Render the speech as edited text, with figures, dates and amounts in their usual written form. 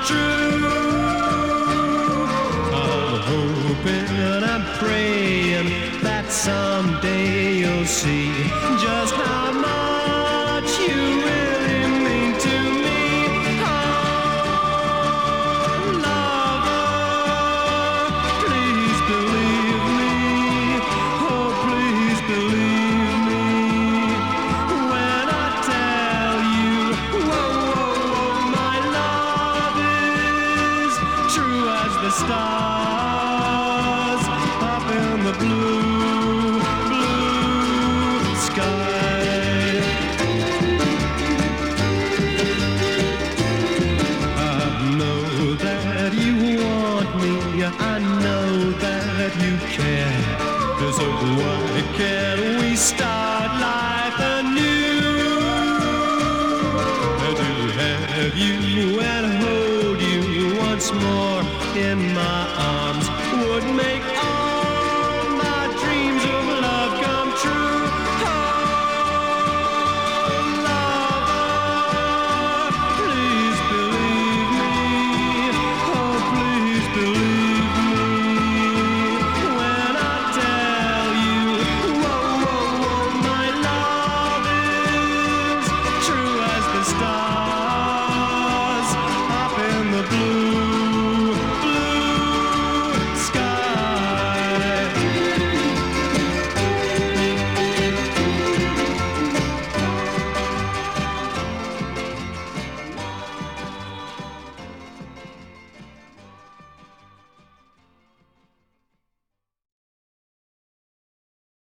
true. I'm hoping and I'm praying that someday you'll see just how much you really mean to me. Oh, lover, please believe me. Oh, please believe me when I tell you, whoa, whoa, whoa, my love is true as the stars up in the blue, blue sky. I know that you want me, I know that you care. So why can't we start life anew? To have you and hold you once more.